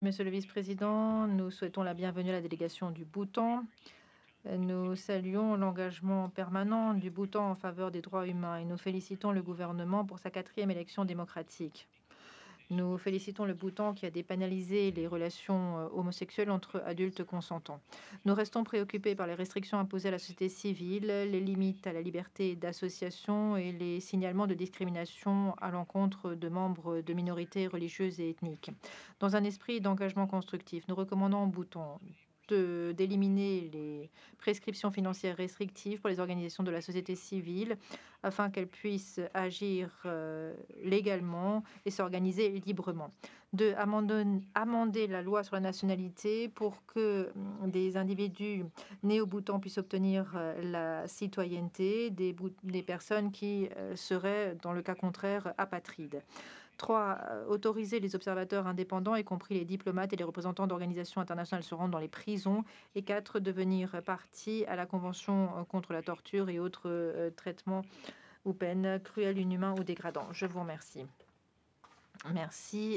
Monsieur le vice-président, nous souhaitons la bienvenue à la délégation du Bhoutan. Nous saluons l'engagement permanent du Bhoutan en faveur des droits humains et nous félicitons le gouvernement pour sa 4e élection démocratique. Nous félicitons le Bhoutan qui a dépénalisé les relations homosexuelles entre adultes consentants. Nous restons préoccupés par les restrictions imposées à la société civile, les limites à la liberté d'association et les signalements de discrimination à l'encontre de membres de minorités religieuses et ethniques. Dans un esprit d'engagement constructif, nous recommandons au Bhoutan d'éliminer les prescriptions financières restrictives pour les organisations de la société civile afin qu'elles puissent agir légalement et s'organiser librement. De amender la loi sur la nationalité pour que des individus nés au Bhoutan puissent obtenir la citoyenneté des personnes qui seraient, dans le cas contraire, apatrides. 3. Autoriser les observateurs indépendants, y compris les diplomates et les représentants d'organisations internationales se rendre dans les prisons. Et 4. Devenir partie à la Convention contre la torture et autres traitements ou peines cruels, inhumains ou dégradants. Je vous remercie. Merci.